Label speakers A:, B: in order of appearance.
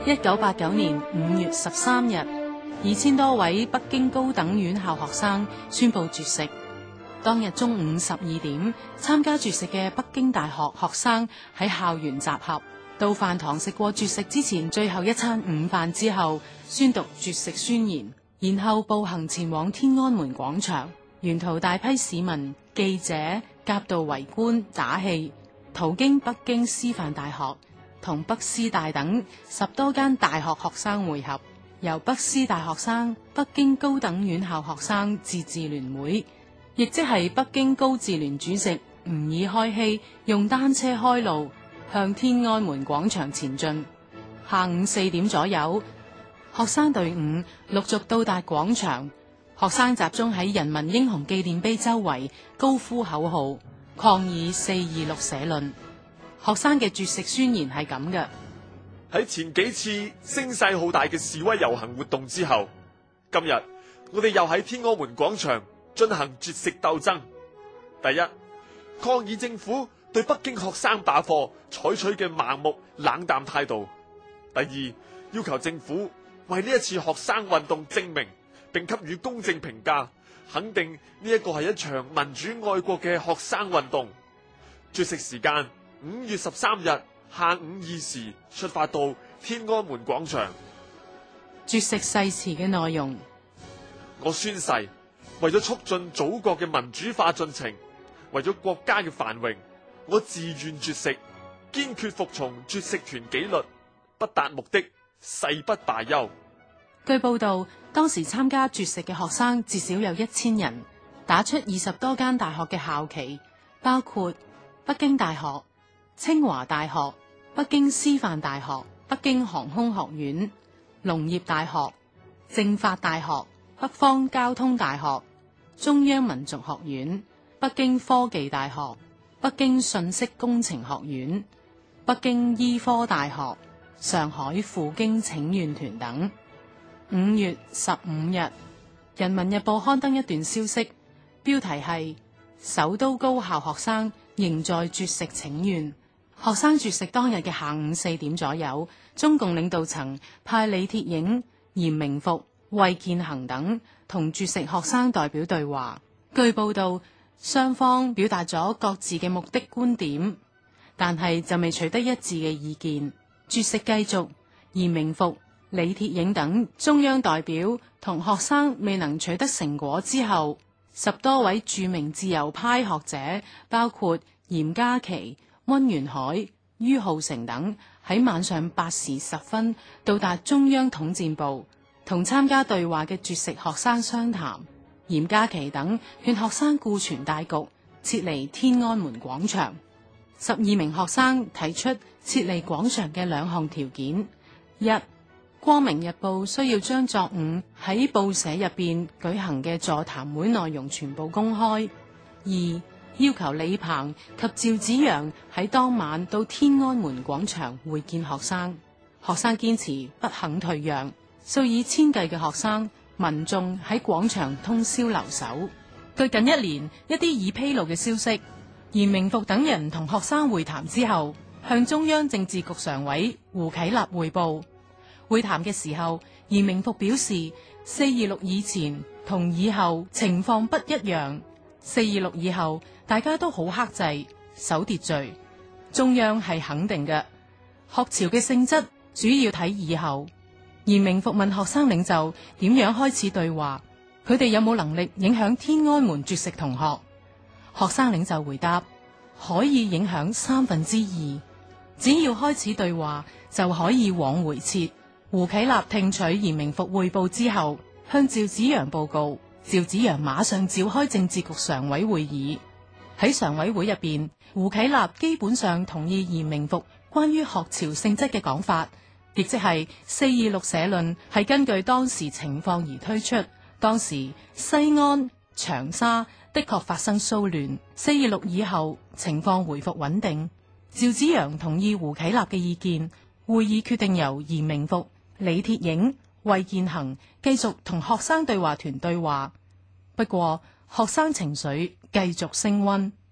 A: 1989年5月13日，2000多位北京高等院校學生宣布絕食。當日中午12點，參加絕食嘅北京大學學生喺校園集合，到飯堂食過絕食之前最後一餐午飯之後，宣讀絕食宣言，然後步行前往天安門廣場。沿途大批市民、記者夾道圍觀打氣，途經北京師範大學同北師大等10多間大學學生會合，由北師大學生、北京高等院校學生自治聯會，亦即係北京高自聯主席吾爾開希用單車開路，向天安門廣場前進。下午4點左右，學生隊伍陸續到達廣場，學生集中喺人民英雄紀念碑周圍高呼口號，抗議426社論。學生嘅絕食宣言係咁嘅：
B: 喺前幾次聲勢浩大嘅示威遊行活動之後，今日我哋又喺天安門廣場進行絕食鬥爭。第一，抗議政府對北京學生罷課採取嘅盲目冷淡態度；第二，要求政府為呢一次學生運動證明並給予公正評價，肯定呢一個係一場民主愛國嘅學生運動。絕食時間5月13日下午2時出發到天安門廣場。
A: 絕食誓詞嘅內容：
B: 我宣誓，為咗促進祖國嘅民主化進程，為咗國家嘅繁榮，我自願絕食，堅決服從絕食團紀律，不達目的誓不罷休。
A: 據報道，當時參加絕食嘅學生至少有1000人，打出20多間大學嘅校旗，包括北京大學、清華大學、北京師範大學、北京航空學院、農業大學、政法大學、北方交通大學、中央民族學院、北京科技大學、北京信息工程學院、北京醫科大學、上海赴京請願團等。5月15日，《人民日報》刊登一段消息，標題係首都高校學生仍在絕食請願。學生絕食當日嘅下午4點左右，中共領導層派李鐵映、嚴明復、衛健行等同絕食學生代表對話。據報道，雙方表達咗各自嘅目的觀點，但係就未取得一致嘅意見。絕食繼續，嚴明復、李鐵映等中央代表同學生未能取得成果之後，10多位著名自由派學者，包括嚴家祺、溫元海、于浩成等，喺晚上8時10分到達中央統戰部，同參加對話嘅絕食學生商談。嚴家祺等勸學生顧全大局，撤離天安門廣場。12名學生提出撤離廣場嘅2項條件：一、光明日報需要將昨午喺報社入邊舉行嘅座談會內容全部公開；二、要求李鵬及趙紫陽喺當晚到天安門廣場會見學生。學生堅持不肯退讓，數以千計嘅學生、民眾喺廣場通宵留守。據近1年一啲已披露嘅消息，嚴明復等人同學生會談之後，向中央政治局常委胡啟立匯報。會談嘅時候，嚴明復表示426以前同以後情況不一樣，426以後大家都好克制、守秩序，中央係肯定嘅。學潮嘅性質主要睇以後。嚴明復問學生領袖點樣開始對話，佢哋有冇能力影響天安門絕食同學？學生領袖回答：可以影響2/3，只要開始對話就可以往回撤。胡啟立聽取嚴明復匯報之後，向趙紫陽報告，趙紫陽馬上召開政治局常委會議。喺常委會入邊，胡啟立基本上同意嚴明復關於學潮性質嘅講法，亦即係426社論係根據當時情況而推出。當時西安、長沙的確發生騷亂，426以後情況回復穩定。趙紫陽同意胡啟立嘅意見，會議決定由嚴明復、李鐵映、衛健行繼續同學生對話團對話。不過學生情緒繼續升溫。